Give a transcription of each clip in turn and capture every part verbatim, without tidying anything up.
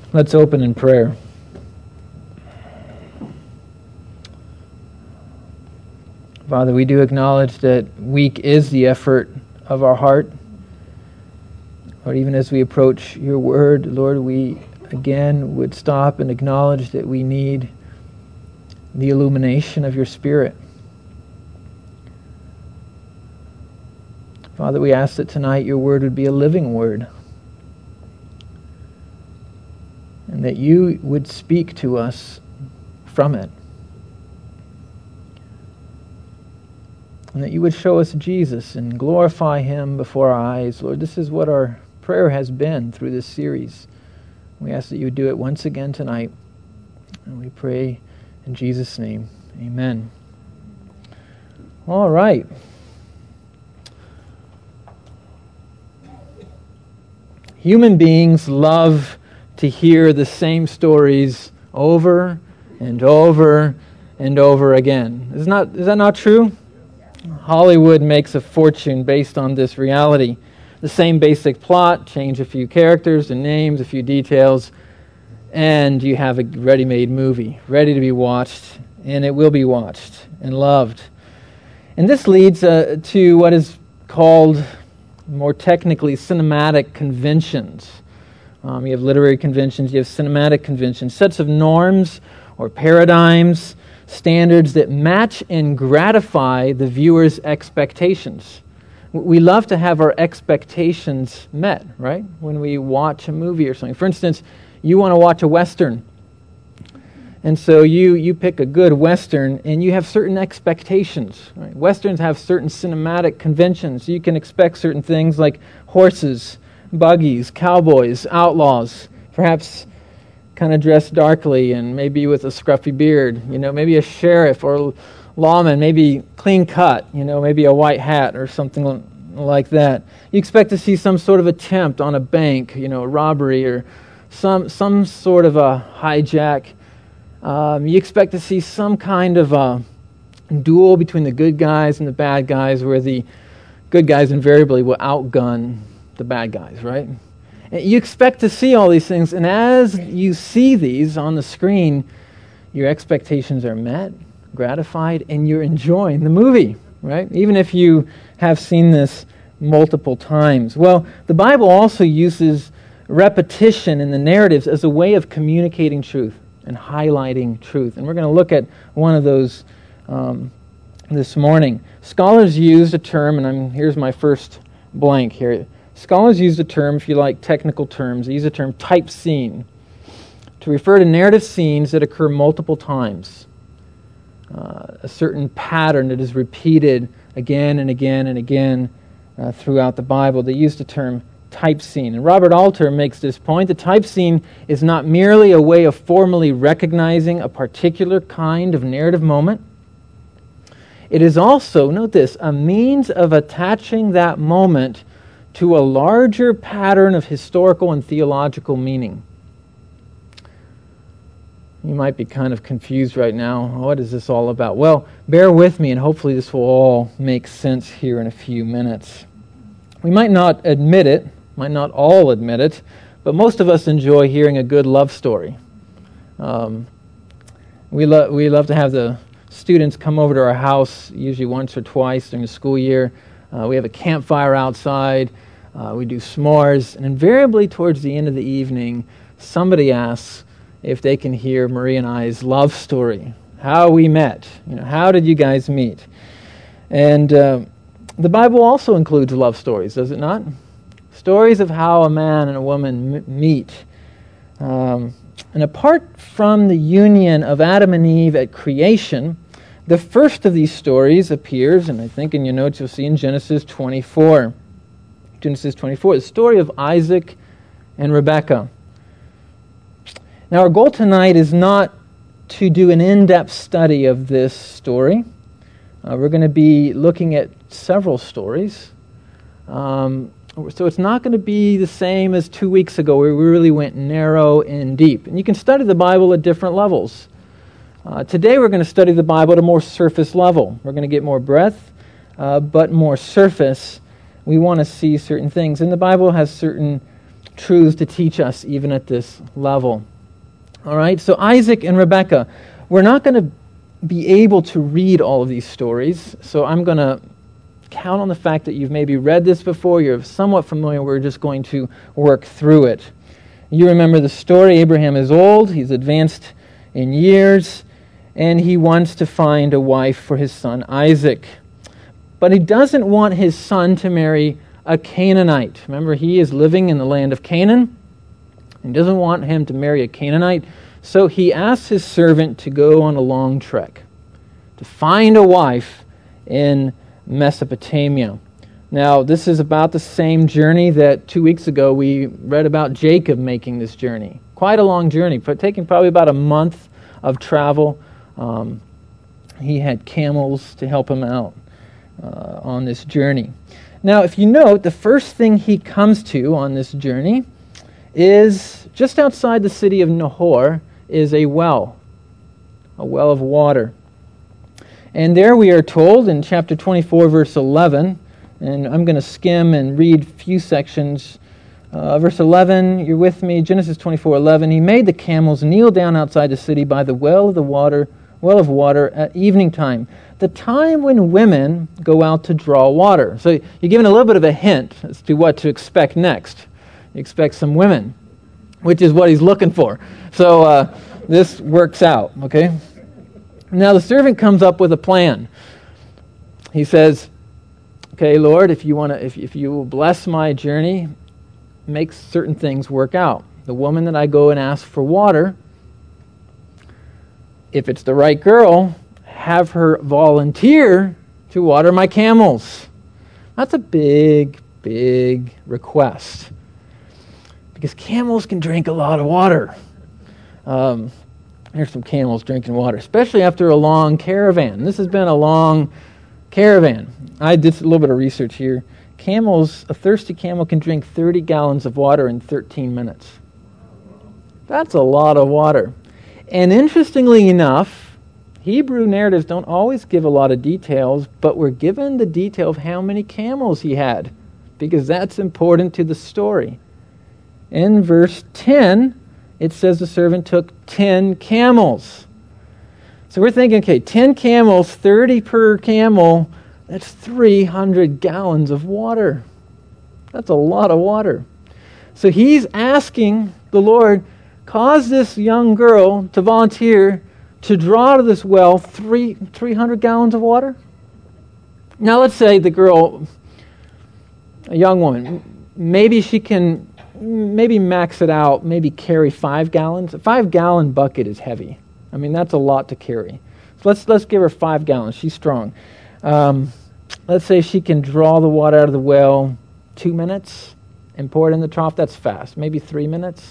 Let's open in prayer. Father, we do acknowledge that weak is the effort of our heart. Lord, even as we approach your word, Lord, we again would stop and acknowledge that we need the illumination of your Spirit. Father, we ask that tonight your word would be a living word, and that you would speak to us from it. And that you would show us Jesus and glorify him before our eyes. Lord, this is what our prayer has been through this series. We ask that you would do it once again tonight. And we pray in Jesus' name. Amen. All right. Human beings love to hear the same stories over and over and over again. Is not, is that not true? Hollywood makes a fortune based on this reality. The same basic plot, change a few characters and names, a few details, and you have a ready-made movie, ready to be watched, and it will be watched and loved. And this leads uh, to what is called, more technically, cinematic conventions. Um, you have literary conventions, you have cinematic conventions, sets of norms or paradigms, standards that match and gratify the viewer's expectations. We love to have our expectations met, right? When we watch a movie or something. For instance, you want to watch a Western. And so you, you pick a good Western and you have certain expectations. Right? Westerns have certain cinematic conventions. You can expect certain things like horses, buggies, cowboys, outlaws, perhaps kind of dressed darkly and maybe with a scruffy beard, you know, maybe a sheriff or lawman, maybe clean cut, you know, maybe a white hat or something like that. You expect to see some sort of attempt on a bank, you know, a robbery or some some sort of a hijack. Um, you expect to see some kind of a duel between the good guys and the bad guys where the good guys invariably will outgun the bad guys, right? You expect to see all these things, and as you see these on the screen, your expectations are met, gratified, and you're enjoying the movie, right? Even if you have seen this multiple times. Well, the Bible also uses repetition in the narratives as a way of communicating truth and highlighting truth. And we're going to look at one of those um, this morning. Scholars use a term, and I'm, here's my first blank here. Scholars use the term, if you like technical terms, they use the term type scene to refer to narrative scenes that occur multiple times. Uh, a certain pattern that is repeated again and again and again uh, throughout the Bible. They use the term type scene. And Robert Alter makes this point. The type scene is not merely a way of formally recognizing a particular kind of narrative moment. It is also, note this, a means of attaching that moment to a larger pattern of historical and theological meaning. You might be kind of confused right now. What is this all about? Well, bear with me and hopefully this will all make sense here in a few minutes. We might not admit it, might not all admit it, but most of us enjoy hearing a good love story. Um, we, lo- we love to have the students come over to our house, usually once or twice during the school year. Uh, we have a campfire outside. Uh, we do s'mores, and invariably towards the end of the evening, somebody asks if they can hear Marie and I's love story, how we met. You know, how did you guys meet? And uh, the Bible also includes love stories, does it not? Stories of how a man and a woman m- meet. Um, and apart from the union of Adam and Eve at creation, the first of these stories appears, and I think in your notes you'll see in Genesis twenty-four. Genesis twenty-four, the story of Isaac and Rebekah. Now our goal tonight is not to do an in-depth study of this story. Uh, we're going to be looking at several stories. Um, so it's not going to be the same as two weeks ago where we really went narrow and deep. And you can study the Bible at different levels. Uh, today we're going to study the Bible at a more surface level. We're going to get more breadth, uh, but more surface. We want to see certain things. And the Bible has certain truths to teach us even at this level. All right, so Isaac and Rebekah. We're not going to be able to read all of these stories, so I'm going to count on the fact that you've maybe read this before, you're somewhat familiar, we're just going to work through it. You remember the story. Abraham is old, he's advanced in years, and he wants to find a wife for his son Isaac. But he doesn't want his son to marry a Canaanite. Remember, he is living in the land of Canaan. He doesn't want him to marry a Canaanite, so he asks his servant to go on a long trek, to find a wife in Mesopotamia. Now, this is about the same journey that two weeks ago we read about Jacob making this journey. Quite a long journey, but taking probably about a month of travel. Um, he had camels to help him out uh, on this journey. Now, if you note, the first thing he comes to on this journey is just outside the city of Nahor is a well, a well of water. And there we are told in chapter twenty-four, verse eleven, and I'm going to skim and read a few sections. Uh, verse eleven, you're with me, Genesis twenty-four eleven. He made the camels kneel down outside the city by the well of the water, well of water at evening time, the time when women go out to draw water. So you're given a little bit of a hint as to what to expect next. You expect some women, which is what he's looking for. So uh, this works out, okay? Now the servant comes up with a plan. He says, okay, Lord, if you want to, if, if you will bless my journey, make certain things work out. The woman that I go and ask for water, if it's the right girl, have her volunteer to water my camels. That's a big, big request, because camels can drink a lot of water. Um, There's some camels drinking water, especially after a long caravan. This has been a long caravan. I did a little bit of research here. Camels, a thirsty camel can drink thirty gallons of water in thirteen minutes. That's a lot of water. And interestingly enough, Hebrew narratives don't always give a lot of details, but we're given the detail of how many camels he had, because that's important to the story. In verse ten, it says the servant took ten camels. So we're thinking, okay, ten camels, thirty per camel, that's three hundred gallons of water. That's a lot of water. So he's asking the Lord, cause this young girl to volunteer to draw to this well three, 300 gallons of water. Now let's say the girl, a young woman, maybe she can maybe max it out, maybe carry five gallons. A five gallon bucket is heavy. I mean, that's a lot to carry. So let's let's give her five gallons. She's strong. Um, let's say she can draw the water out of the well two minutes and pour it in the trough. That's fast. Maybe three minutes.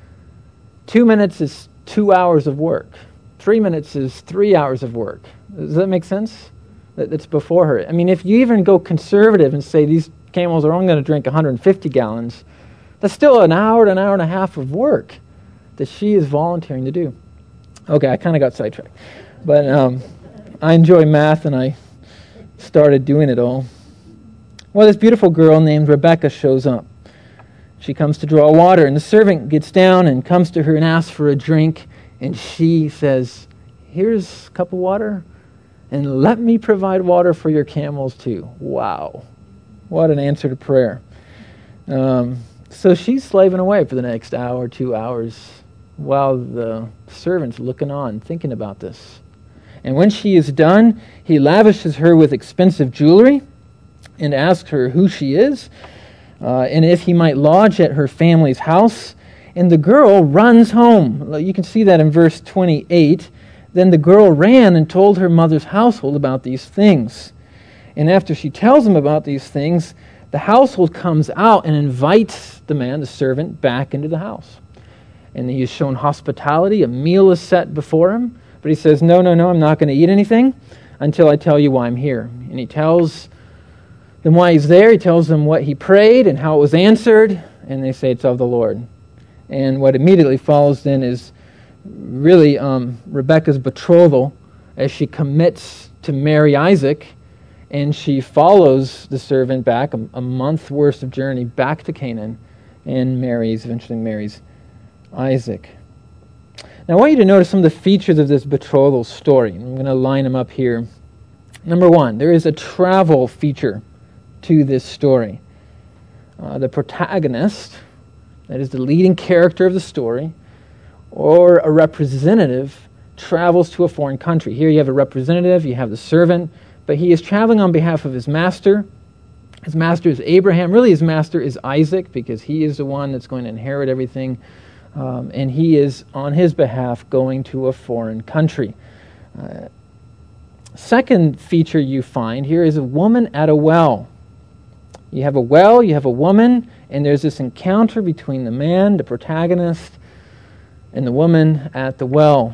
Two minutes is two hours of work. Three minutes is three hours of work. Does that make sense? That, that's before her. I mean, if you even go conservative and say these camels are only going to drink one hundred fifty gallons, that's still an hour to an hour and a half of work that she is volunteering to do. Okay, I kind of got sidetracked. But um, I enjoy math, and I started doing it all. Well, this beautiful girl named Rebekah shows up. She comes to draw water, and the servant gets down and comes to her and asks for a drink, and she says, here's a cup of water, and let me provide water for your camels too. Wow. What an answer to prayer. Um... So she's slaving away for the next hour, two hours, while the servant's looking on, thinking about this. And when she is done, he lavishes her with expensive jewelry and asks her who she is, uh, and if he might lodge at her family's house. And the girl runs home. You can see that in verse twenty-eight. Then the girl ran and told her mother's household about these things. And after she tells them about these things, the household comes out and invites the man, the servant, back into the house. And he is shown hospitality. A meal is set before him. But he says, no, no, no, I'm not going to eat anything until I tell you why I'm here. And he tells them why he's there. He tells them what he prayed and how it was answered. And they say it's of the Lord. And what immediately follows then is really um, Rebekah's betrothal as she commits to marry Isaac. And she follows the servant back, a, a month worth of journey back to Canaan, and marries, eventually marries Isaac. Now I want you to notice some of the features of this betrothal story. I'm going to line them up here. Number one, there is a travel feature to this story. Uh, the protagonist, that is the leading character of the story, or a representative, travels to a foreign country. Here you have a representative, you have the servant, but he is traveling on behalf of his master. His master is Abraham. Really his master is Isaac, because he is the one that's going to inherit everything. Um, and he is, on his behalf, going to a foreign country. Uh, second feature you find here is a woman at a well. You have a well, you have a woman, and there's this encounter between the man, the protagonist, and the woman at the well.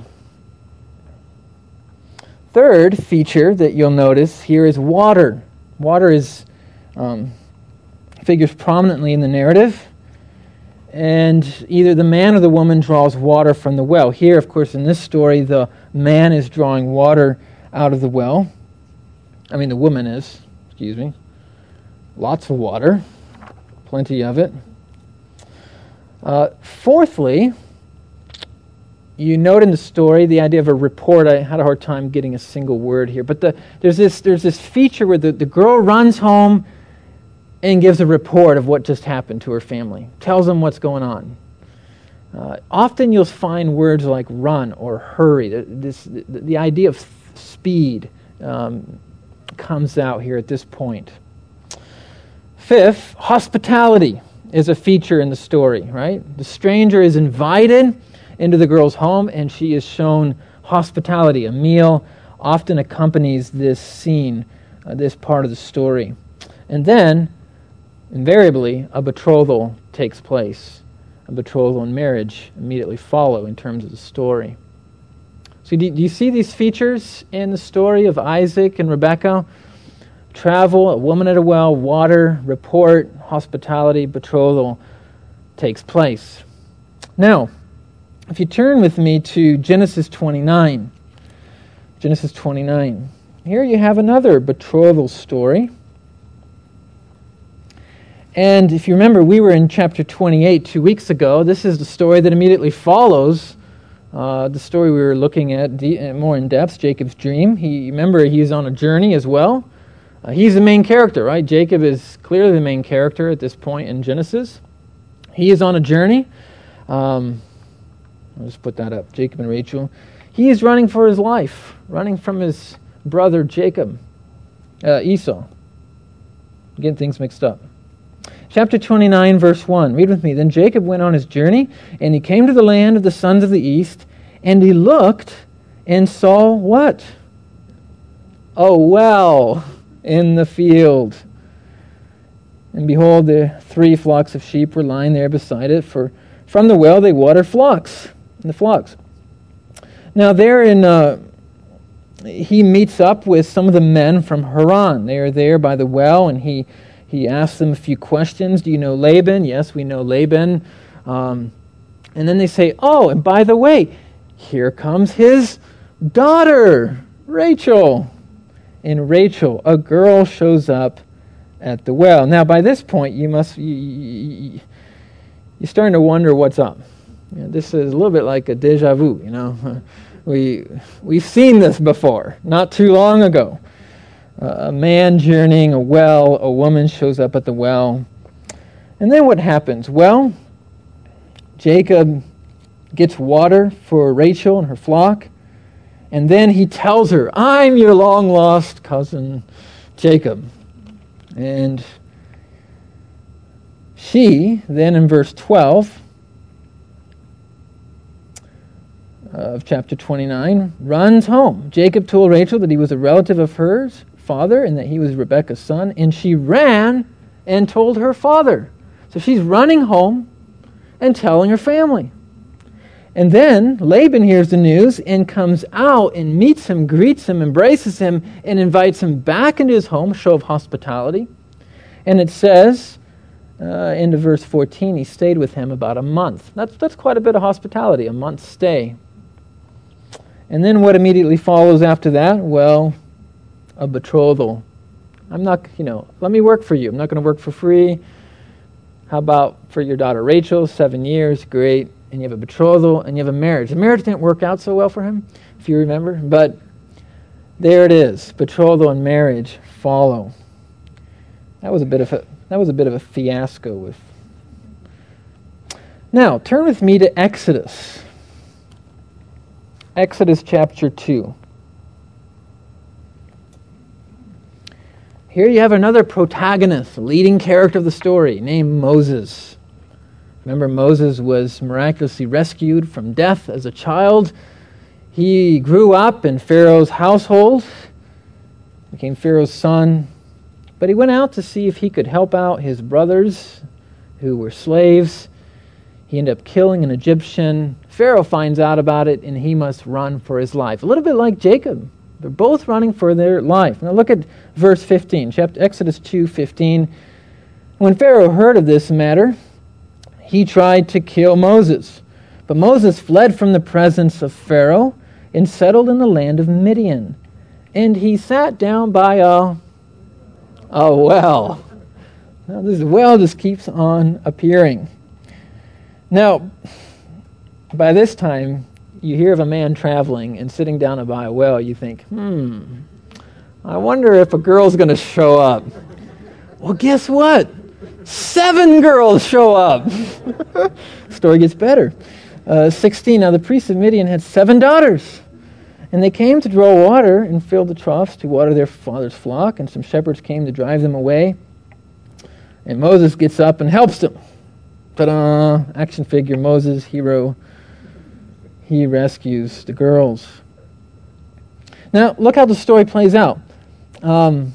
Third feature that you'll notice here is water. Water is um, figures prominently in the narrative, and either the man or the woman draws water from the well. Here, of course, in this story, the man is drawing water out of the well. I mean, the woman is, excuse me. Lots of water, plenty of it. Uh, fourthly, you note in the story the idea of a report. I had a hard time getting a single word here, but the, there's this there's this feature where the, the girl runs home and gives a report of what just happened to her family, tells them what's going on. Uh, often you'll find words like run or hurry. This, the, the idea of speed um, comes out here at this point. Fifth, hospitality is a feature in the story, right? The stranger is invited into the girl's home, and she is shown hospitality. A meal often accompanies this scene, uh, this part of the story. And then, invariably, a betrothal takes place. A betrothal and marriage immediately follow in terms of the story. So do, do you see these features in the story of Isaac and Rebekah? Travel, a woman at a well, water, report, hospitality, betrothal takes place. Now, if you turn with me to Genesis twenty-nine, Genesis twenty-nine, here you have another betrothal story. And if you remember, we were in chapter twenty-eight two weeks ago. This is the story that immediately follows uh, the story we were looking at de- more in depth, Jacob's dream. He, remember, he's on a journey as well. Uh, he's the main character, right? Jacob is clearly the main character at this point in Genesis. He is on a journey. Um, I'll just put that up. Jacob and Rachel. He is running for his life, running from his brother Jacob, uh, Esau. Getting things mixed up. Chapter twenty-nine, verse one. Read with me. Then Jacob went on his journey, and he came to the land of the sons of the east, and he looked and saw what? A well in the field. And behold, the three flocks of sheep were lying there beside it, for from the well they watered flocks, the flocks. Now there in, uh, he meets up with some of the men from Haran. They are there by the well, and he he asks them a few questions. Do you know Laban? Yes, we know Laban. Um, and then they say, oh, and by the way, here comes his daughter, Rachel. And Rachel, a girl, shows up at the well. Now, by this point, you must you, you, you're starting to wonder what's up. You know, this is a little bit like a deja vu. You know, we we've seen this before, not too long ago. Uh, a man journeying a well, a woman shows up at the well, and then what happens? Well, Jacob gets water for Rachel and her flock. And then he tells her, I'm your long-lost cousin, Jacob. And she, then in verse twelve of chapter twenty-nine, runs home. Jacob told Rachel that he was a relative of hers, father, and that he was Rebekah's son. And she ran and told her father. So she's running home and telling her family. And then Laban hears the news and comes out and meets him, greets him, embraces him, and invites him back into his home, a show of hospitality. And it says, uh, into verse fourteen, he stayed with him about a month. That's, that's quite a bit of hospitality, a month's stay. And then what immediately follows after that? Well, a betrothal. I'm not, you know, let me work for you. I'm not going to work for free. How about for your daughter Rachel, seven years, great. And you have a betrothal, and you have a marriage. The marriage didn't work out so well for him, if you remember. But there it is. Betrothal and marriage follow. That was a bit of a that was a bit of a fiasco with. Now, turn with me to Exodus. Exodus chapter two. Here you have another protagonist, leading character of the story, named Moses. Remember, Moses was miraculously rescued from death as a child. He grew up in Pharaoh's household, became Pharaoh's son, but he went out to see if he could help out his brothers who were slaves. He ended up killing an Egyptian. Pharaoh finds out about it, and he must run for his life. A little bit like Jacob. They're both running for their life. Now look at verse fifteen, chapter Exodus two fifteen. When Pharaoh heard of this matter, he tried to kill Moses. But Moses fled from the presence of Pharaoh and settled in the land of Midian. And he sat down by a, a well. Now this well just keeps on appearing. Now, by this time, you hear of a man traveling and sitting down by a well, you think, hmm, I wonder if a girl's going to show up. Well, guess what? Seven girls show up. Story gets better. Uh, sixteen, now the priests of Midian had seven daughters. And they came to draw water and filled the troughs to water their father's flock. And some shepherds came to drive them away. And Moses gets up and helps them. Ta-da! Action figure, Moses, hero. He rescues the girls. Now, look how the story plays out. Um...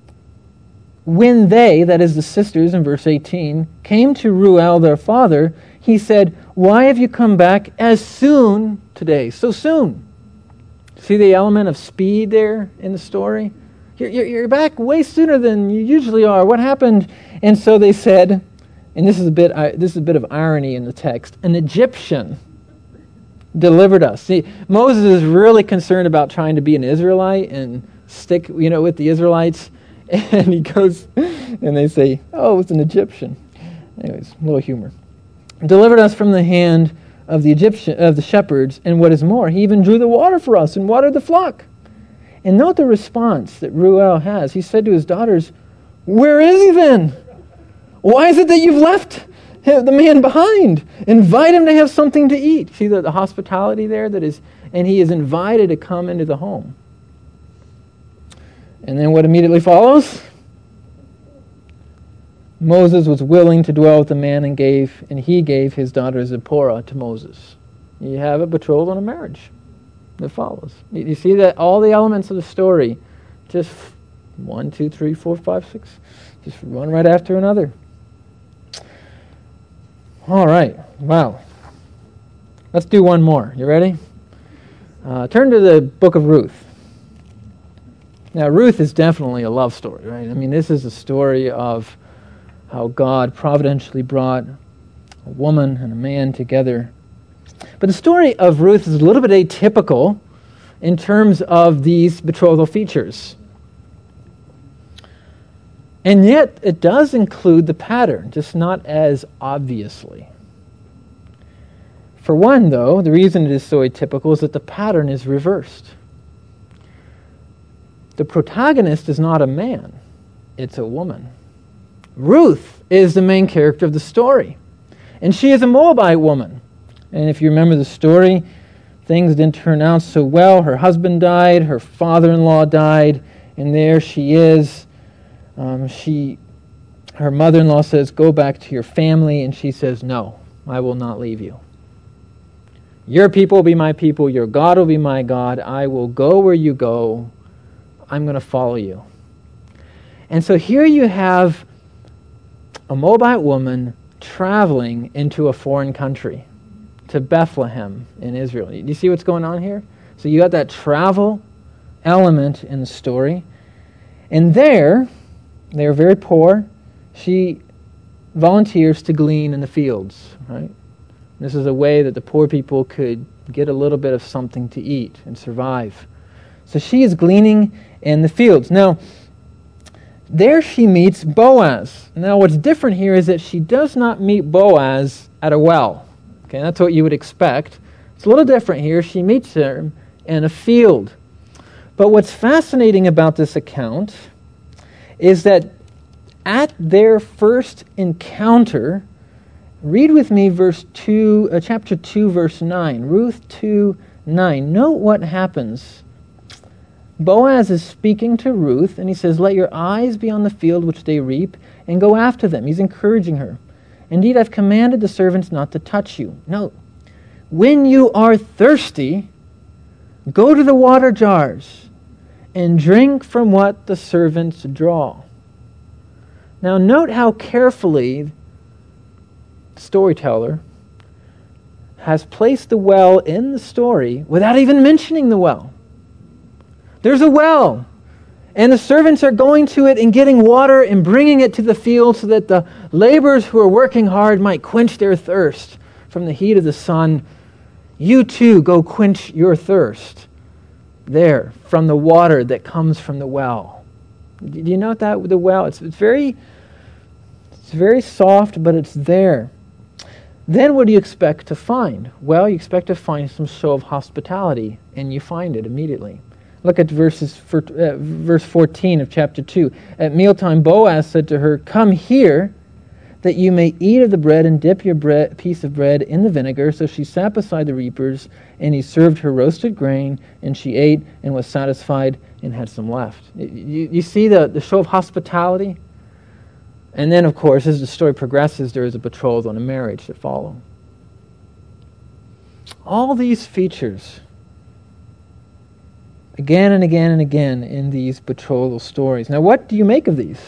When they, that is the sisters in verse eighteen, came to Reuel their father, he said, why have you come back as soon today? So soon. See the element of speed there in the story? You're, you're, you're back way sooner than you usually are. What happened? And so they said, and this is a bit this is a bit of irony in the text, an Egyptian delivered us. See, Moses is really concerned about trying to be an Israelite and stick, you know, with the Israelites. And he goes, and they say, oh, it's an Egyptian. Anyways, a little humor. Delivered us from the hand of the Egyptian of the shepherds, and what is more, he even drew the water for us and watered the flock. And note the response that Reuel has. He said to his daughters, where is he then? Why is it that you've left the man behind? Invite him to have something to eat. See the, the hospitality there that is, and he is invited to come into the home. And then what immediately follows? Moses was willing to dwell with the man and gave, and he gave his daughter Zipporah to Moses. You have a betrothal and a marriage that follows. You, you see that all the elements of the story, just one, two, three, four, five, six, just one right after another. All right, wow. Let's do one more. You ready? Uh, turn to the book of Ruth. Now, Ruth is definitely a love story, right? I mean, this is a story of how God providentially brought a woman and a man together. But the story of Ruth is a little bit atypical in terms of these betrothal features. And yet, it does include the pattern, just not as obviously. For one, though, the reason it is so atypical is that the pattern is reversed. The protagonist is not a man, it's a woman. Ruth is the main character of the story, and she is a Moabite woman. And if you remember the story, things didn't turn out so well. Her husband died, her father-in-law died, and there she is. Um, she, her mother-in-law says, go back to your family, and she says, no, I will not leave you. Your people will be my people, your God will be my God, I will go where you go, I'm going to follow you. And so here you have a Moabite woman traveling into a foreign country, to Bethlehem in Israel. Do you see what's going on here? So you got that travel element in the story. And there, they are very poor. She volunteers to glean in the fields, right? This is a way that the poor people could get a little bit of something to eat and survive. So she is gleaning in the fields. Now, there she meets Boaz. Now what's different here is that she does not meet Boaz at a well. Okay, that's what you would expect. It's a little different here. She meets him in a field. But what's fascinating about this account is that at their first encounter, read with me verse two, uh, chapter two, verse nine. Ruth two, nine. Note what happens. Boaz is speaking to Ruth, and he says, "Let your eyes be on the field which they reap, and go after them." He's encouraging her. "Indeed, I've commanded the servants not to touch you." Note, when you are thirsty, go to the water jars and drink from what the servants draw. Now note how carefully the storyteller has placed the well in the story without even mentioning the well. There's a well, and the servants are going to it and getting water and bringing it to the field so that the laborers who are working hard might quench their thirst from the heat of the sun. You too go quench your thirst there from the water that comes from the well. Do you note that with the well? It's, it's very, it's very soft, but it's there. Then what do you expect to find? Well, you expect to find some show of hospitality, and you find it immediately. Look at verses for, uh, verse fourteen of chapter two. At mealtime, Boaz said to her, "Come here, that you may eat of the bread and dip your bread, piece of bread in the vinegar." So she sat beside the reapers, and he served her roasted grain, and she ate and was satisfied and had some left. You, you see the, the show of hospitality? And then, of course, as the story progresses, there is a betrothal and a marriage that follow. All these features, again and again and again in these betrothal stories. Now, what do you make of these?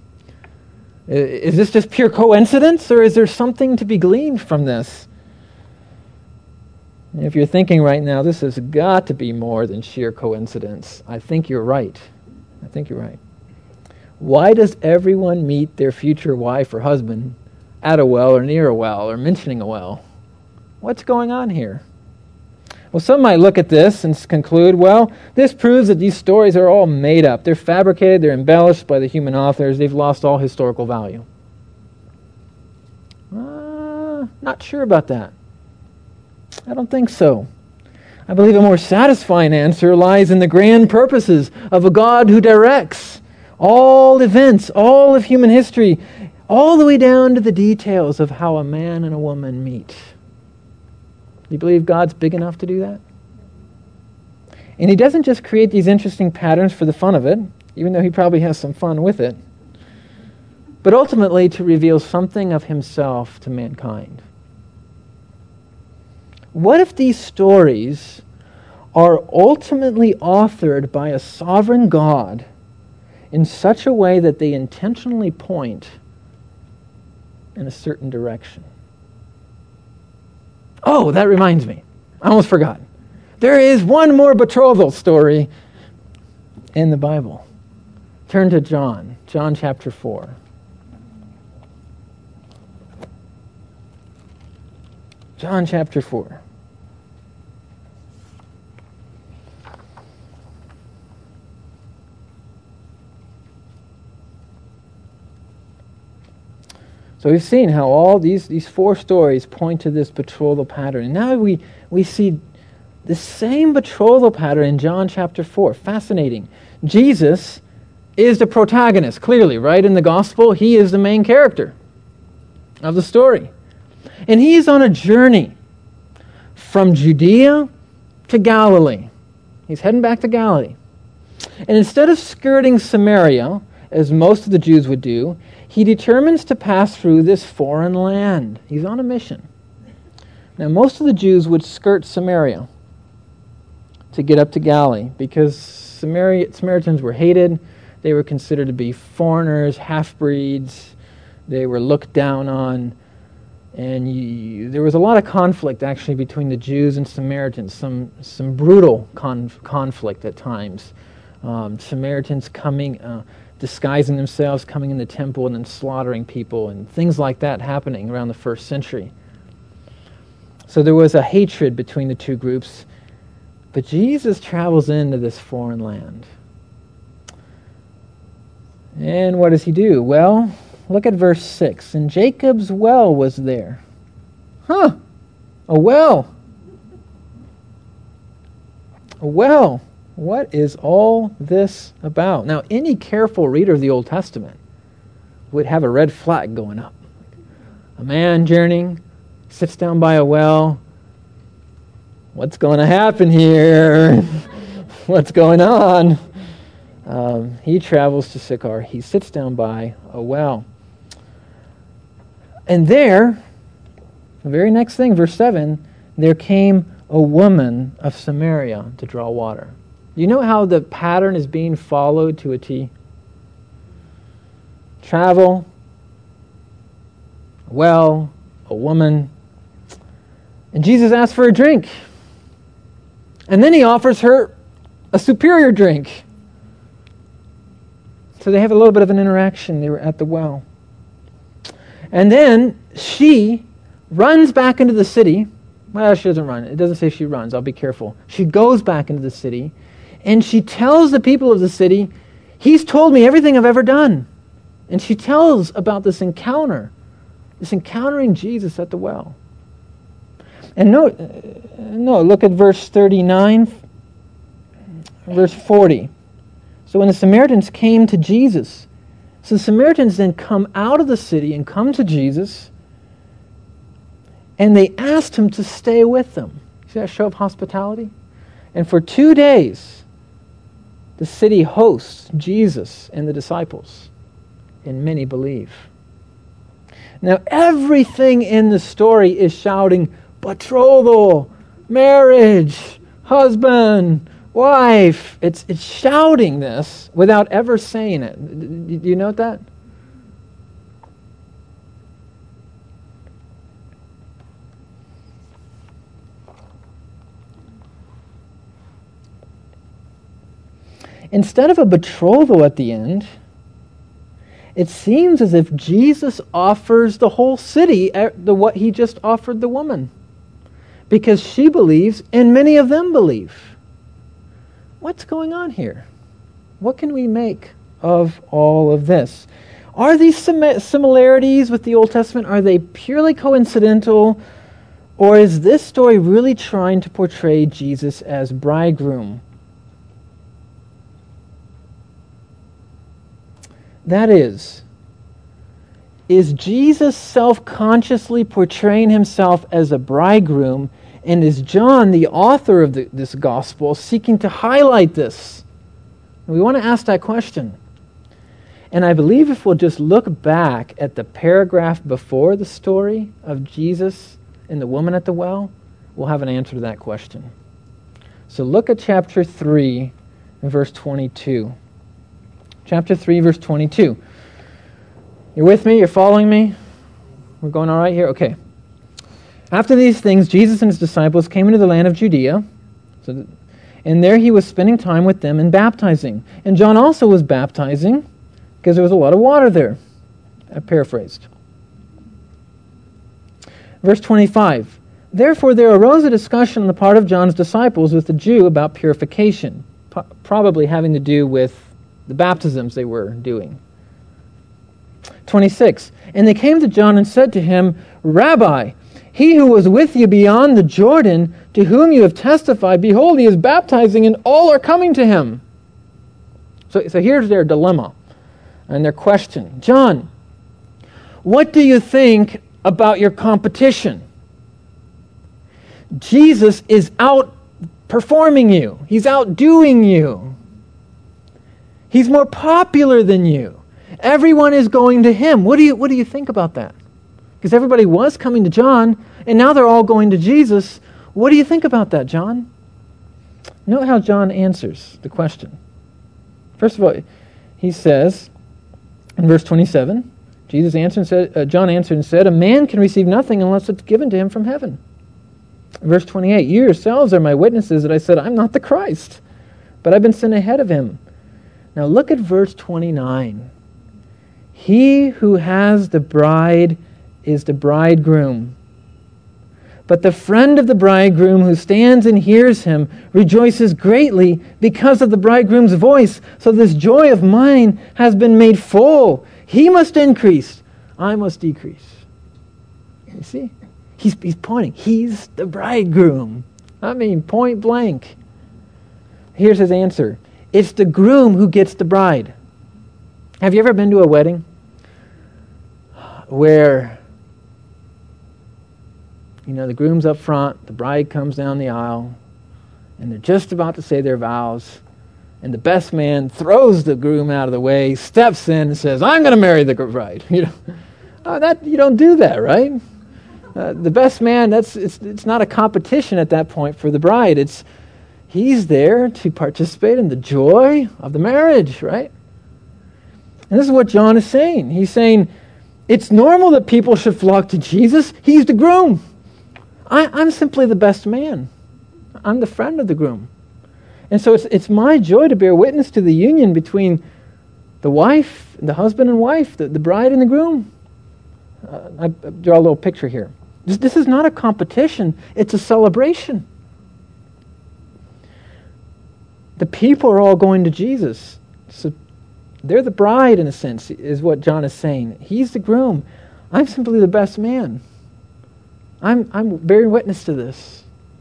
Is this just pure coincidence, or is there something to be gleaned from this? If you're thinking right now, this has got to be more than sheer coincidence, I think you're right. I think you're right. Why does everyone meet their future wife or husband at a well or near a well or mentioning a well? What's going on here? Well, some might look at this and conclude, well, this proves that these stories are all made up. They're fabricated, they're embellished by the human authors, they've lost all historical value. Uh, not sure about that. I don't think so. I believe a more satisfying answer lies in the grand purposes of a God who directs all events, all of human history, all the way down to the details of how a man and a woman meet. Do you believe God's big enough to do that? And he doesn't just create these interesting patterns for the fun of it, even though he probably has some fun with it, but ultimately to reveal something of himself to mankind. What if these stories are ultimately authored by a sovereign God in such a way that they intentionally point in a certain direction? Oh, that reminds me. I almost forgot. There is one more betrothal story in the Bible. Turn to John, John chapter four. John chapter four. So we've seen how all these, these four stories point to this betrothal pattern. And now we, we see the same betrothal pattern in John chapter four. Fascinating. Jesus is the protagonist, clearly, right? In the gospel, he is the main character of the story. And he is on a journey from Judea to Galilee. He's heading back to Galilee. And instead of skirting Samaria, as most of the Jews would do, he determines to pass through this foreign land. He's on a mission. Now, most of the Jews would skirt Samaria to get up to Galilee because Samaria, Samaritans were hated. They were considered to be foreigners, half-breeds. They were looked down on. And you, there was a lot of conflict, actually, between the Jews and Samaritans, some some brutal conf- conflict at times. Um, Samaritans coming... Uh, disguising themselves, coming in the temple and then slaughtering people, and things like that happening around the first century. So there was a hatred between the two groups. But Jesus travels into this foreign land. And what does he do? Well, look at verse six. And Jacob's well was there. Huh. A well. A well. What is all this about? Now, any careful reader of the Old Testament would have a red flag going up. A man journeying, sits down by a well. What's going to happen here? What's going on? Um, he travels to Sychar. He sits down by a well. And there, the very next thing, verse seven, there came a woman of Samaria to draw water. You know how the pattern is being followed to a T? Travel, a well, a woman. And Jesus asks for a drink. And then he offers her a superior drink. So they have a little bit of an interaction. They were at the well. And then she runs back into the city. Well, she doesn't run. It doesn't say she runs. I'll be careful. She goes back into the city, and she tells the people of the city, he's told me everything I've ever done. And she tells about this encounter, this encountering Jesus at the well. And note, no, look at verse thirty-nine, verse forty. So when the Samaritans came to Jesus, so the Samaritans then come out of the city and come to Jesus, and they asked him to stay with them. See that show of hospitality? And for two days, the city hosts Jesus and the disciples, and many believe. Now, everything in the story is shouting, betrothal, marriage, husband, wife. It's, it's shouting this without ever saying it. Do you note that? Instead of a betrothal at the end, it seems as if Jesus offers the whole city the what he just offered the woman, because she believes and many of them believe. What's going on here? What can we make of all of this? Are these sim- similarities with the Old Testament, are they purely coincidental, or is this story really trying to portray Jesus as bridegroom? That is, is Jesus self-consciously portraying himself as a bridegroom, and is John, the author of the, this gospel, seeking to highlight this? We want to ask that question. And I believe if we'll just look back at the paragraph before the story of Jesus and the woman at the well, we'll have an answer to that question. So look at chapter three and verse twenty-two. Chapter three, verse twenty-two. You're with me? You're following me? We're going all right here? Okay. After these things, Jesus and his disciples came into the land of Judea, so that, and there he was spending time with them and baptizing. And John also was baptizing, because there was a lot of water there. I paraphrased. Verse twenty-five. Therefore there arose a discussion on the part of John's disciples with the Jew about purification, po- probably having to do with the baptisms they were doing. twenty-six. And they came to John and said to him, Rabbi, he who was with you beyond the Jordan, to whom you have testified, behold, he is baptizing, and all are coming to him. So, so here's their dilemma and their question. John, what do you think about your competition? Jesus is outperforming you. He's outdoing you. He's more popular than you. Everyone is going to him. What do you what do you think about that? Because everybody was coming to John, and now they're all going to Jesus. What do you think about that, John? Note how John answers the question. First of all, he says in verse twenty-seven, Jesus answered and said, uh, John answered and said, a man can receive nothing unless it's given to him from heaven. Verse twenty-eight, you yourselves are my witnesses that I said, I'm not the Christ, but I've been sent ahead of him. Now look at verse twenty-nine. He who has the bride is the bridegroom. But the friend of the bridegroom who stands and hears him rejoices greatly because of the bridegroom's voice. So this joy of mine has been made full. He must increase, I must decrease. You see? He's, he's pointing. He's the bridegroom. I mean, point blank. Here's his answer. It's the groom who gets the bride. Have you ever been to a wedding where, you know, the groom's up front, the bride comes down the aisle, and they're just about to say their vows, and the best man throws the groom out of the way, steps in and says, I'm going to marry the bride. You know, oh, that you don't do that, right? Uh, the best man, that's it's it's not a competition at that point for the bride. It's he's there to participate in the joy of the marriage, right? And this is what John is saying. He's saying it's normal that people should flock to Jesus. He's the groom. I, I'm simply the best man. I'm the friend of the groom. And so it's it's my joy to bear witness to the union between the wife, the husband and wife, the, the bride and the groom. Uh, I, I draw a little picture here. This, this is not a competition. It's a celebration. The people are all going to Jesus. So they're the bride, in a sense, is what John is saying. He's the groom. I'm simply the best man. I'm, I'm bearing witness to this.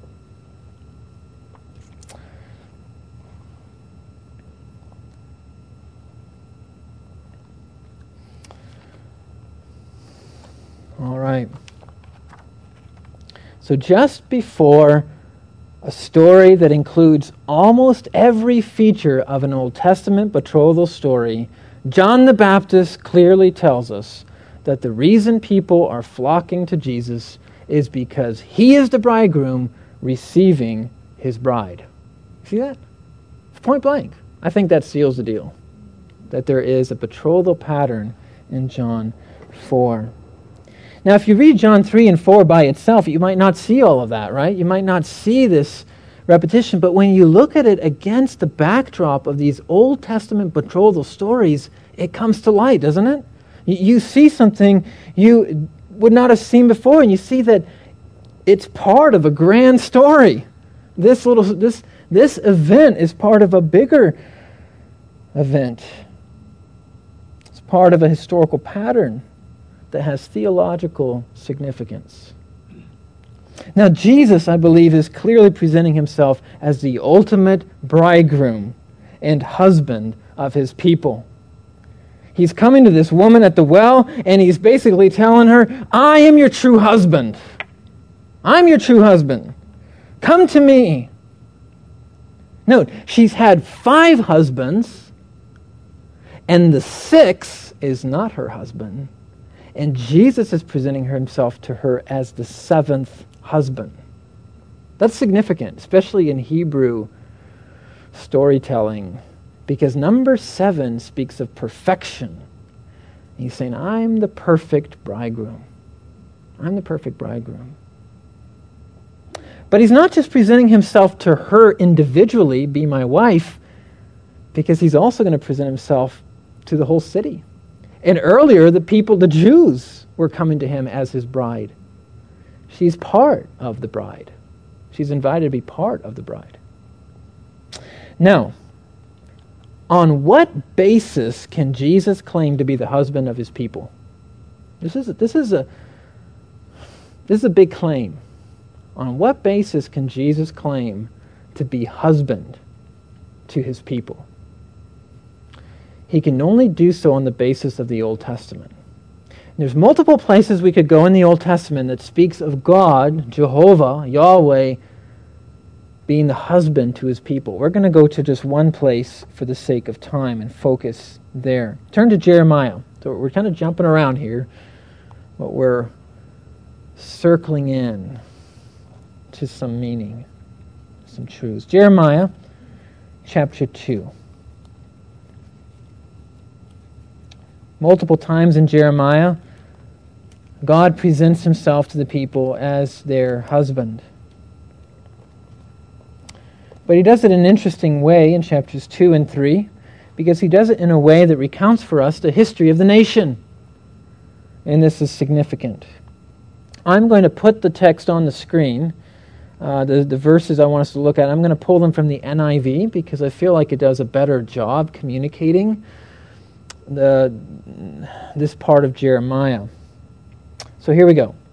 All right. So just before a story that includes almost every feature of an Old Testament betrothal story, John the Baptist clearly tells us that the reason people are flocking to Jesus is because he is the bridegroom receiving his bride. See that? It's point blank. I think that seals the deal. That there is a betrothal pattern in John four. Now, if you read John three and four by itself, you might not see all of that, right? You might not see this repetition, but when you look at it against the backdrop of these Old Testament betrothal stories, it comes to light, doesn't it? You, you see something you would not have seen before, and you see that it's part of a grand story. This little this this event is part of a bigger event. It's part of a historical pattern that has theological significance. Now, Jesus, I believe, is clearly presenting himself as the ultimate bridegroom and husband of his people. He's coming to this woman at the well, and he's basically telling her, I am your true husband. I'm your true husband. Come to me. Note, she's had five husbands, and the sixth is not her husband. And Jesus is presenting himself to her as the seventh husband. That's significant, especially in Hebrew storytelling, because number seven speaks of perfection. He's saying, I'm the perfect bridegroom. I'm the perfect bridegroom. But he's not just presenting himself to her individually, be my wife, because he's also going to present himself to the whole city. And earlier, the people, the Jews, were coming to him as his bride. She's part of the bride. She's invited to be part of the bride. Now, on what basis can Jesus claim to be the husband of his people? This is a, this is a this is a big claim. On what basis can Jesus claim to be husband to his people? He can only do so on the basis of the Old Testament. There's multiple places we could go in the Old Testament that speaks of God, Jehovah, Yahweh, being the husband to his people. We're going to go to just one place for the sake of time and focus there. Turn to Jeremiah. So we're kind of jumping around here, but we're circling in to some meaning, some truths. Jeremiah chapter two. Multiple times in Jeremiah, God presents himself to the people as their husband. But he does it in an interesting way in chapters two and three, because he does it in a way that recounts for us the history of the nation. And this is significant. I'm going to put the text on the screen, uh, the, the verses I want us to look at. I'm going to pull them from the N I V because I feel like it does a better job communicating the this part of Jeremiah. So here we go.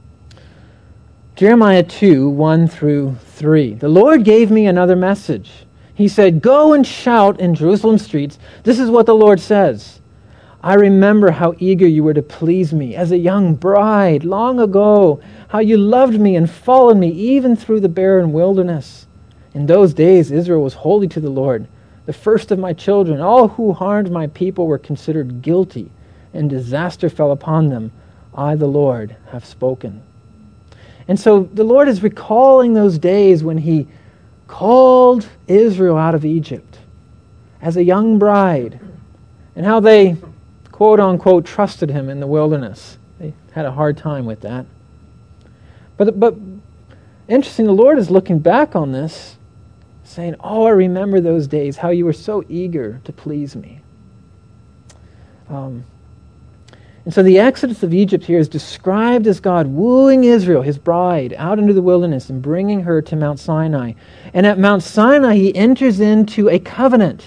Jeremiah two, one through three. The Lord gave me another message. He said, "Go and shout in Jerusalem streets. This is what the Lord says. I remember how eager you were to please me as a young bride long ago, how you loved me and followed me even through the barren wilderness. In those days Israel was holy to the Lord, the first of my children. All who harmed my people were considered guilty, and disaster fell upon them. I, the Lord, have spoken." And so the Lord is recalling those days when He called Israel out of Egypt as a young bride, and how they, quote unquote, trusted Him in the wilderness. They had a hard time with that. But, but interesting, the Lord is looking back on this, saying, "Oh, I remember those days, how you were so eager to please me." Um, and so the exodus of Egypt here is described as God wooing Israel, His bride, out into the wilderness and bringing her to Mount Sinai. And at Mount Sinai, He enters into a covenant,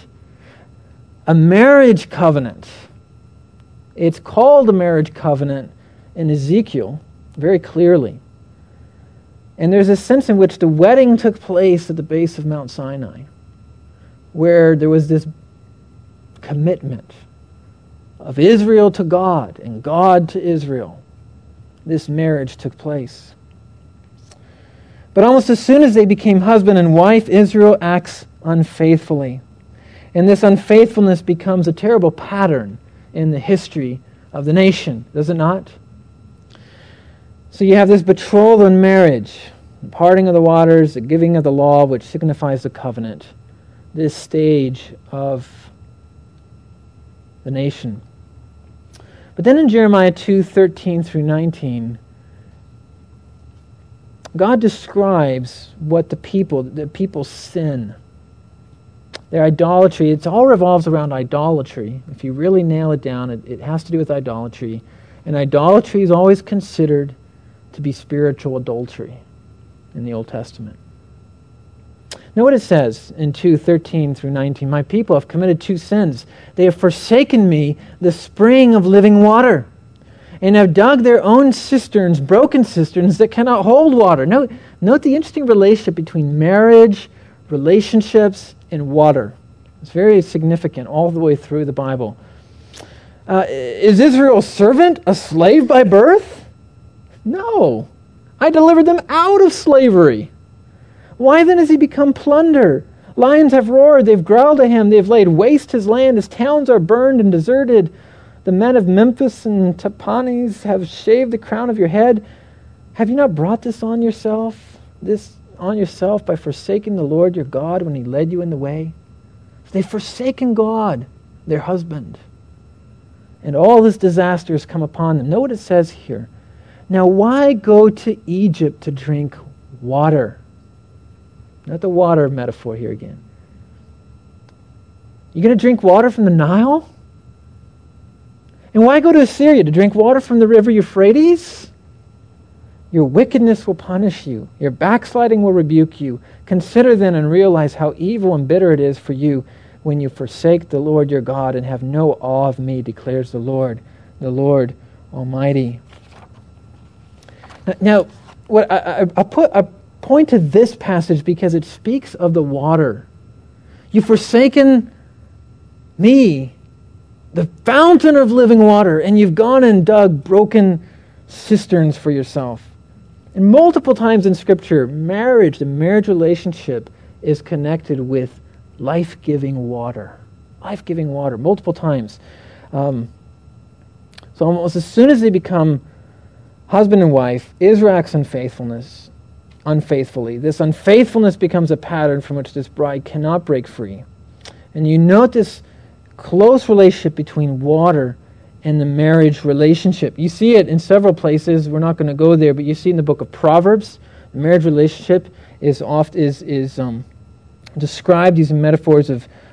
a marriage covenant. It's called a marriage covenant in Ezekiel very clearly. And there's a sense in which the wedding took place at the base of Mount Sinai, where there was this commitment of Israel to God and God to Israel. This marriage took place. But almost as soon as they became husband and wife, Israel acts unfaithfully. And this unfaithfulness becomes a terrible pattern in the history of the nation, does it not? So you have this betrothal and marriage, the parting of the waters, the giving of the law, which signifies the covenant, this stage of the nation. But then in Jeremiah two, thirteen through nineteen, God describes what the people, the people's sin, their idolatry. It all revolves around idolatry. If you really nail it down, it, it has to do with idolatry. And idolatry is always considered to be spiritual adultery in the Old Testament. Know what it says in two, thirteen through nineteen. "My people have committed two sins. They have forsaken me, the spring of living water, and have dug their own cisterns, broken cisterns that cannot hold water." Note, note the interesting relationship between marriage, relationships, and water. It's very significant all the way through the Bible. Uh, is Israel a servant, a slave by birth? No. I delivered them out of slavery. Why then has he become plunder? Lions have roared, they've growled at him, they've laid waste his land, his towns are burned and deserted. The men of Memphis and Tahpanhes have shaved the crown of your head. Have you not brought this on yourself, this on yourself by forsaking the Lord your God when He led you in the way? They've forsaken God, their husband. And all this disaster has come upon them. Know what it says here. "Now why go to Egypt to drink water?" Not the water metaphor here again. You're going to drink water from the Nile? And why go to Assyria to drink water from the river Euphrates? Your wickedness will punish you. Your backsliding will rebuke you. Consider then and realize how evil and bitter it is for you when you forsake the Lord your God and have no awe of me, declares the Lord, the Lord Almighty. Now, what I, I, I put I point to this passage because it speaks of the water. You've forsaken me, the fountain of living water, and you've gone and dug broken cisterns for yourself. And multiple times in Scripture, marriage, the marriage relationship, is connected with life-giving water. Life-giving water, multiple times. Um, so almost as soon as they become husband and wife, Israel acts unfaithfulness, unfaithfully. This unfaithfulness becomes a pattern from which this bride cannot break free. And you note this close relationship between water and the marriage relationship. You see it in several places. We're not going to go there, but you see in the book of Proverbs, the marriage relationship is oft is is um, described using metaphors of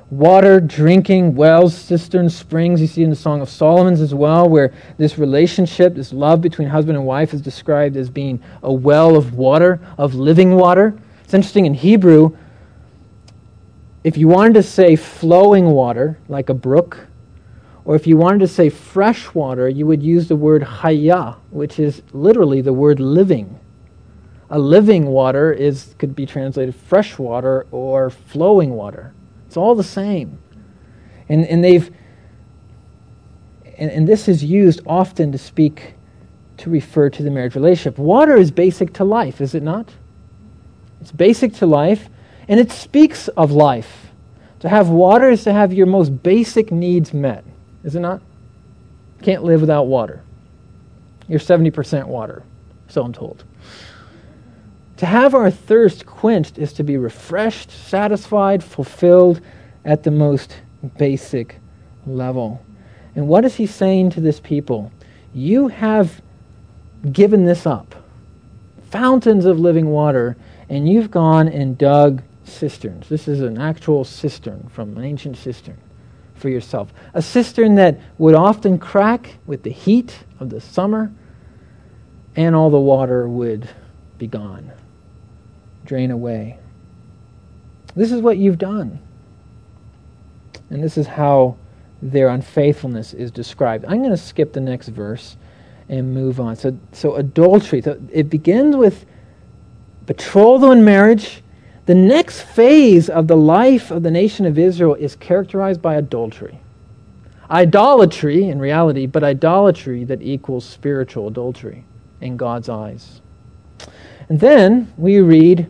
water, drinking, wells, cisterns, springs. You see in the Song of Solomon's as well, where this relationship, this love between husband and wife is described as being a well of water, of living water. It's interesting, in Hebrew, if you wanted to say flowing water, like a brook, or if you wanted to say fresh water, you would use the word hayah, which is literally the word living. A living water is could be translated fresh water or flowing water. It's all the same. And and they've and, and this is used often to speak to refer to the marriage relationship. Water is basic to life, is it not? It's basic to life, and it speaks of life. To have water is to have your most basic needs met, is it not? Can't live without water. You're seventy percent water, so I'm told. To have our thirst quenched is to be refreshed, satisfied, fulfilled at the most basic level. And what is he saying to this people? You have given this up, fountains of living water, and you've gone and dug cisterns. This is an actual cistern from an ancient cistern for yourself. A cistern that would often crack with the heat of the summer, and all the water would be gone, drain away. This is what you've done. And this is how their unfaithfulness is described. I'm going to skip the next verse and move on. So, so adultery, so it begins with betrothal and marriage. The next phase of the life of the nation of Israel is characterized by adultery. Idolatry in reality, but idolatry that equals spiritual adultery in God's eyes. And then we read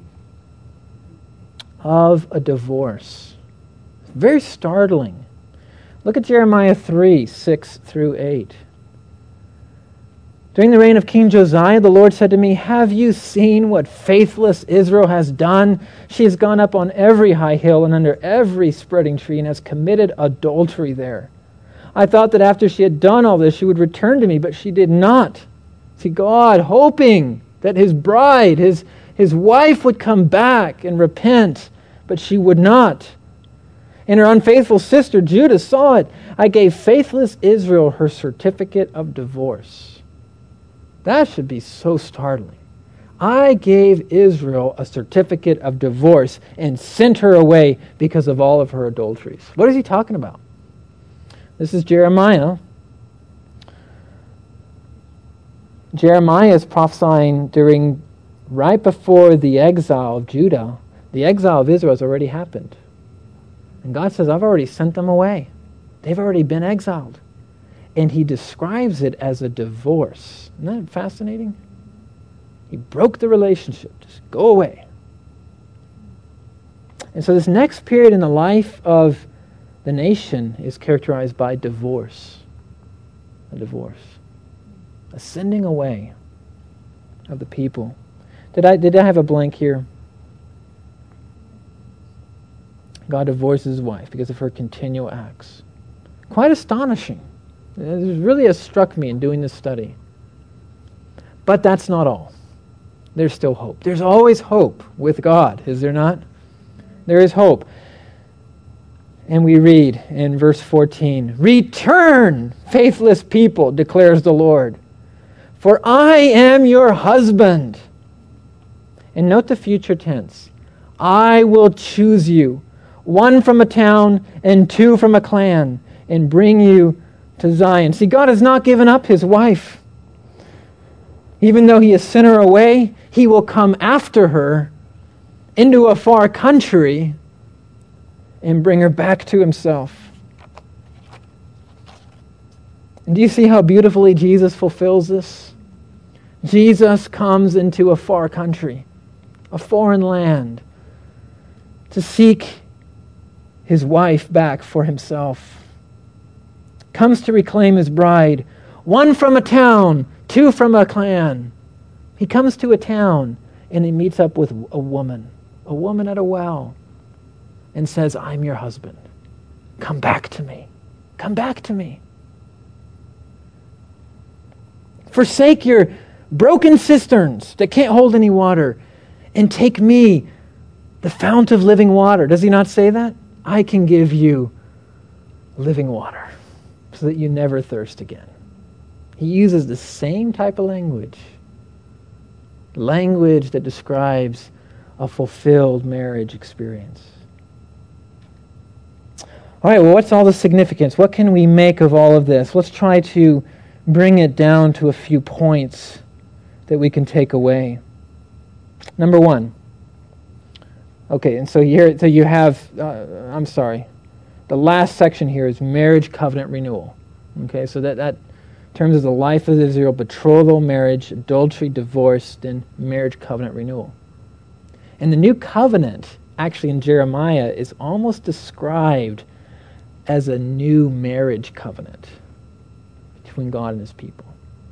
of a divorce. Very startling. Look at Jeremiah three, six through eight. During the reign of King Josiah, the Lord said to me, have you seen what faithless Israel has done? She has gone up on every high hill and under every spreading tree and has committed adultery there. I thought that after she had done all this, she would return to me, but she did not. See, God, hoping that his bride, his, his wife would come back and repent, but she would not. And her unfaithful sister Judah saw it. I gave faithless Israel her certificate of divorce. That should be so startling. I gave Israel a certificate of divorce and sent her away because of all of her adulteries. What is he talking about? This is Jeremiah. Jeremiah is prophesying during, right before the exile of Judah. The exile of Israel has already happened. And God says, I've already sent them away. They've already been exiled. And he describes it as a divorce. Isn't that fascinating? He broke the relationship. Just go away. And so this next period in the life of the nation is characterized by divorce. A divorce. A sending away of the people. Did I, did I have a blank here? God divorces his wife because of her continual acts. Quite astonishing. It really has struck me in doing this study. But that's not all. There's still hope. There's always hope with God, is there not? There is hope. And we read in verse fourteen, return, faithless people, declares the Lord, for I am your husband. And note the future tense. I will choose you, one from a town and two from a clan, and bring you to Zion. See, God has not given up his wife. Even though he has sent her away, he will come after her into a far country and bring her back to himself. And do you see how beautifully Jesus fulfills this? Jesus comes into a far country, a foreign land, to seek his wife back for himself. Comes to reclaim his bride, one from a town, two from a clan. He comes to a town and he meets up with a woman, a woman at a well, and says, I'm your husband. Come back to me. Come back to me. Forsake your broken cisterns that can't hold any water and take me, the fount of living water. Does he not say that? I can give you living water so that you never thirst again. He uses the same type of language. Language that describes a fulfilled marriage experience. All right, well, what's all the significance? What can we make of all of this? Let's try to bring it down to a few points that we can take away. Number one. Okay, and so here, so you have, uh, I'm sorry, the last section here is marriage covenant renewal. Okay, so that, that terms of the life of Israel, betrothal, marriage, adultery, divorce, then marriage covenant renewal. And the new covenant, actually in Jeremiah, is almost described as a new marriage covenant between God and his people.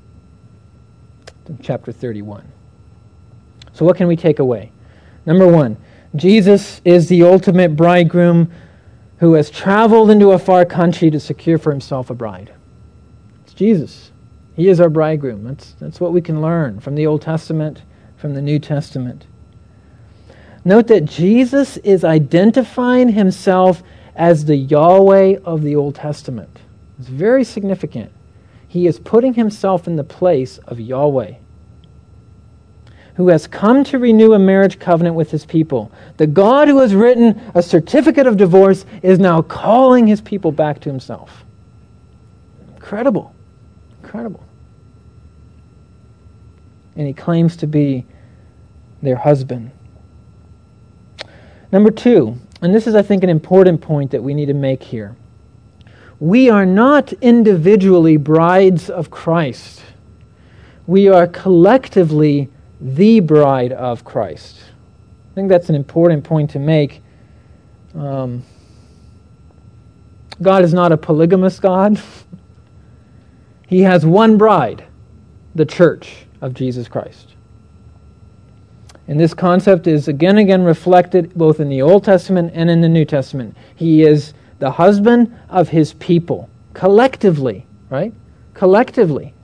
In chapter thirty-one. So what can we take away? Number one, Jesus is the ultimate bridegroom who has traveled into a far country to secure for himself a bride. It's Jesus. He is our bridegroom. That's, that's what we can learn from the Old Testament, from the New Testament. Note that Jesus is identifying himself as the Yahweh of the Old Testament. It's very significant. He is putting himself in the place of Yahweh, who has come to renew a marriage covenant with his people. The God who has written a certificate of divorce is now calling his people back to himself. Incredible. Incredible. And he claims to be their husband. Number two, and this is, I think, an important point that we need to make here. We are not individually brides of Christ. We are collectively the bride of Christ. I think that's an important point to make. Um, God is not a polygamous God. He has one bride, the church of Jesus Christ. And this concept is again and again reflected both in the Old Testament and in the New Testament. He is the husband of his people, collectively, right? Collectively.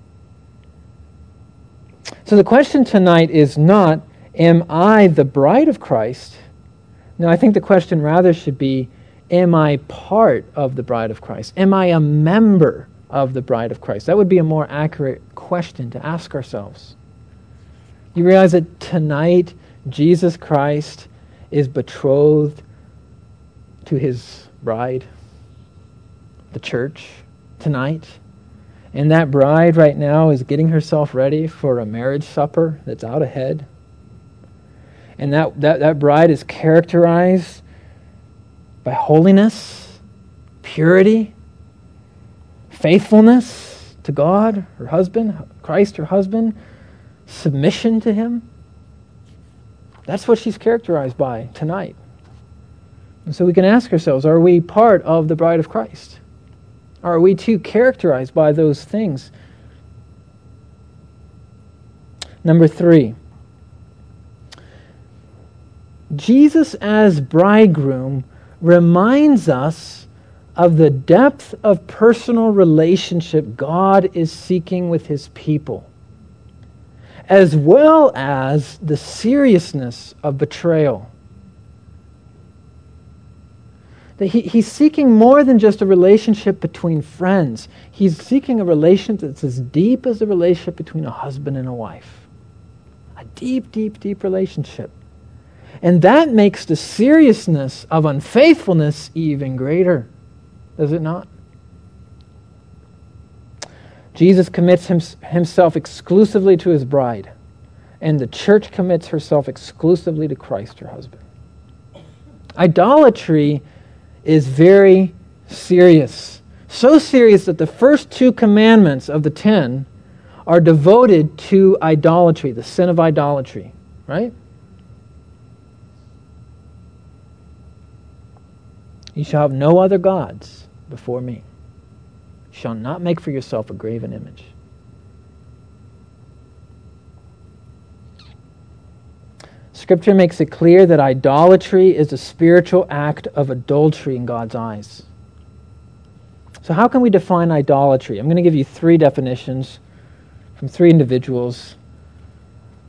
So the question tonight is not, am I the bride of Christ? No, I think the question rather should be, am I part of the bride of Christ? Am I a member of the bride of Christ? That would be a more accurate question to ask ourselves. You realize that tonight Jesus Christ is betrothed to his bride, the church, tonight. And that bride right now is getting herself ready for a marriage supper that's out ahead. And that, that, that bride is characterized by holiness, purity, faithfulness to God, her husband, Christ, her husband, submission to him. That's what she's characterized by tonight. And so we can ask ourselves, are we part of the bride of Christ? Are we too characterized by those things? Number three, Jesus as bridegroom reminds us of the depth of personal relationship God is seeking with his people, as well as the seriousness of betrayal. That he, he's seeking more than just a relationship between friends. He's seeking a relationship that's as deep as the relationship between a husband and a wife. A deep, deep, deep relationship. And that makes the seriousness of unfaithfulness even greater, does it not? Jesus commits him, himself exclusively to his bride, and the church commits herself exclusively to Christ, her husband. Idolatry is very serious. So serious that the first two commandments of the ten are devoted to idolatry, the sin of idolatry, right? You shall have no other gods before me. You shall not make for yourself a graven image. Scripture makes it clear that idolatry is a spiritual act of adultery in God's eyes. So how can we define idolatry? I'm going to give you three definitions from three individuals.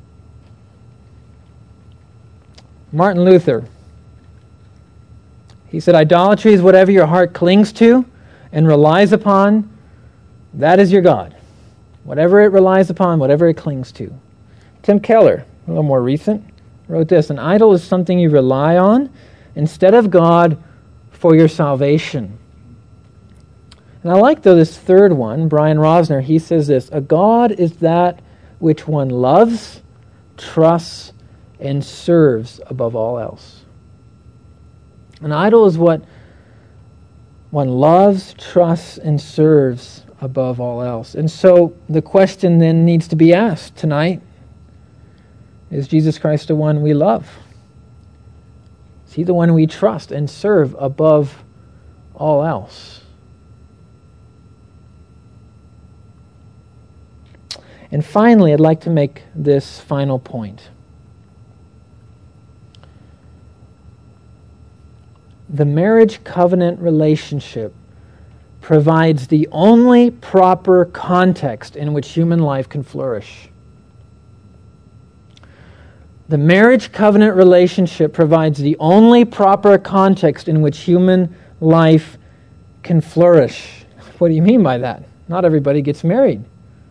Martin Luther, He said, idolatry is whatever your heart clings to and relies upon, that is your God. Whatever it relies upon, whatever it clings to. Tim Keller, a little more recent, wrote this: an idol is something you rely on instead of God for your salvation. And I like, though, this third one, Brian Rosner, he says this: a God is that which one loves, trusts, and serves above all else. An idol is what one loves, trusts, and serves above all else. And so the question then needs to be asked tonight: is Jesus Christ the one we love? Is he the one we trust and serve above all else? And finally, I'd like to make this final point. The marriage covenant relationship provides the only proper context in which human life can flourish. The marriage covenant relationship provides the only proper context in which human life can flourish. What do you mean by that? Not everybody gets married.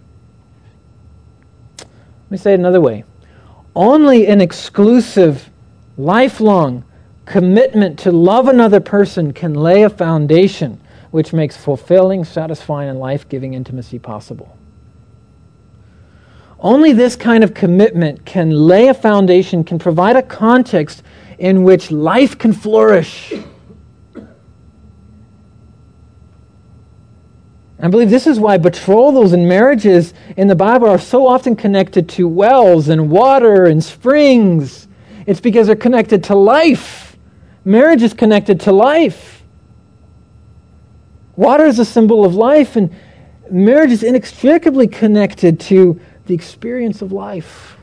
Let me say it another way. Only an exclusive, lifelong commitment to love another person can lay a foundation which makes fulfilling, satisfying, and life-giving intimacy possible. Only this kind of commitment can lay a foundation, can provide a context in which life can flourish. I believe this is why betrothals and marriages in the Bible are so often connected to wells and water and springs. It's because they're connected to life. Marriage is connected to life. Water is a symbol of life, and marriage is inextricably connected to the experience of life.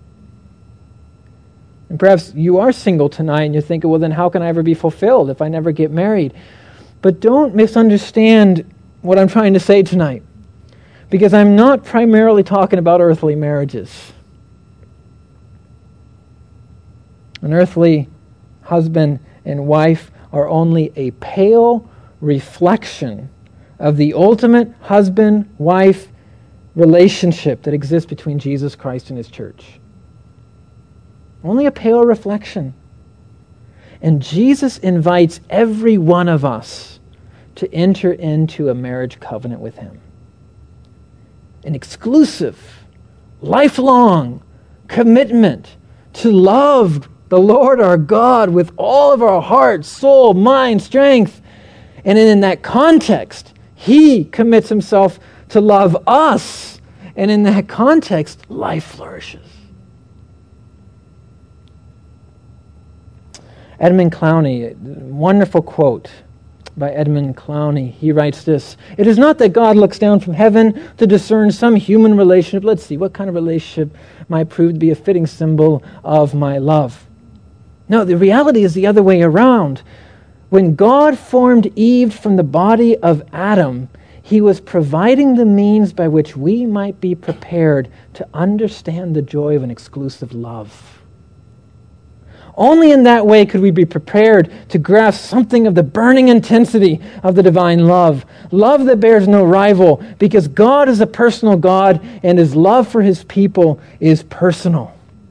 And perhaps you are single tonight and you're thinking, well, then how can I ever be fulfilled if I never get married? But don't misunderstand what I'm trying to say tonight, because I'm not primarily talking about earthly marriages. An earthly husband and wife are only a pale reflection of the ultimate husband-wife relationship that exists between Jesus Christ and His church. Only a pale reflection. And Jesus invites every one of us to enter into a marriage covenant with Him. An exclusive, lifelong commitment to love the Lord our God with all of our heart, soul, mind, strength. And in that context, He commits Himself to love us. And in that context, life flourishes. Edmund Clowney, a wonderful quote by Edmund Clowney. He writes this: "It is not that God looks down from heaven to discern some human relationship. Let's see, what kind of relationship might prove to be a fitting symbol of my love?" No, the reality is the other way around. When God formed Eve from the body of Adam, He was providing the means by which we might be prepared to understand the joy of an exclusive love. Only in that way could we be prepared to grasp something of the burning intensity of the divine love. Love that bears no rival, because God is a personal God and His love for His people is personal.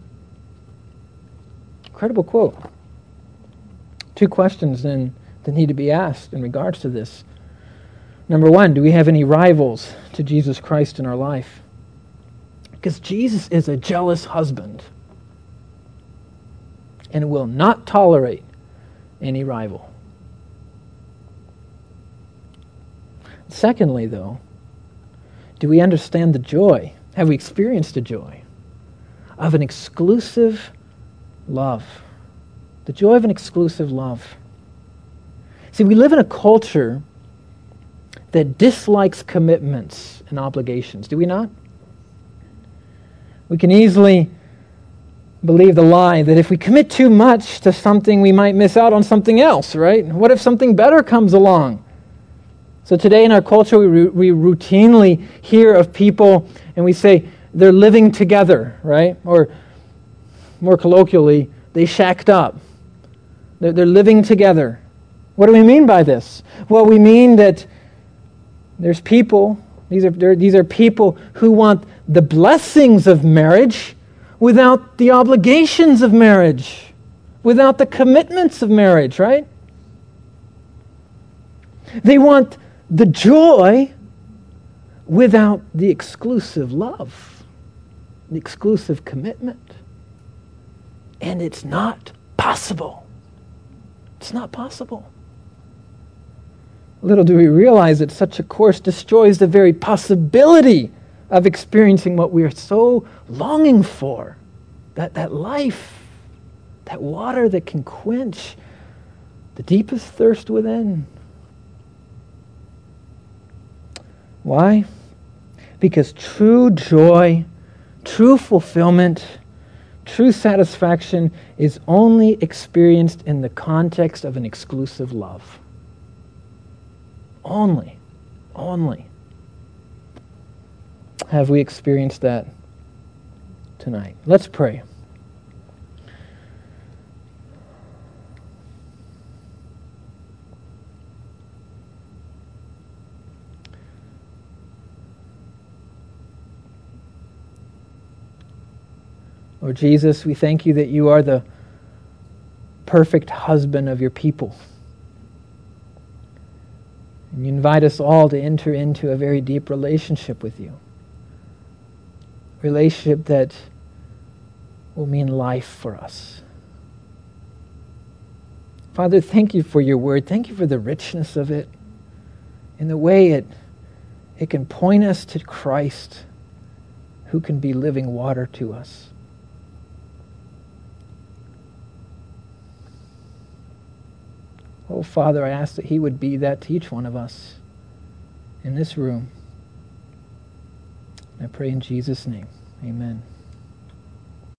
Incredible quote. Two questions then that need to be asked in regards to this. Number one, do we have any rivals to Jesus Christ in our life? Because Jesus is a jealous husband and will not tolerate any rival. Secondly, though, do we understand the joy? Have we experienced the joy of an exclusive love? The joy of an exclusive love. See, we live in a culture that dislikes commitments and obligations, do we not? We can easily believe the lie that if we commit too much to something, we might miss out on something else, right? What if something better comes along? So today in our culture, we, we routinely hear of people and we say they're living together, right? Or more colloquially, they shacked up. They're, they're living together. What do we mean by this? Well, we mean that there's people, these are, these are people who want the blessings of marriage without the obligations of marriage, without the commitments of marriage, right? They want the joy without the exclusive love, the exclusive commitment. And it's not possible. It's not possible. Little do we realize that such a course destroys the very possibility of experiencing what we are so longing for. That, that life, that water that can quench the deepest thirst within. Why? Because true joy, true fulfillment, true satisfaction is only experienced in the context of an exclusive love. Only, only have we experienced that tonight. Let's pray. Lord Jesus, we thank you that you are the perfect husband of your people. And you invite us all to enter into a very deep relationship with you. Relationship that will mean life for us. Father, thank you for your word. Thank you for the richness of it and the way it, it can point us to Christ, who can be living water to us. Oh, Father, I ask that he would be that to each one of us in this room. I pray in Jesus' name. Amen.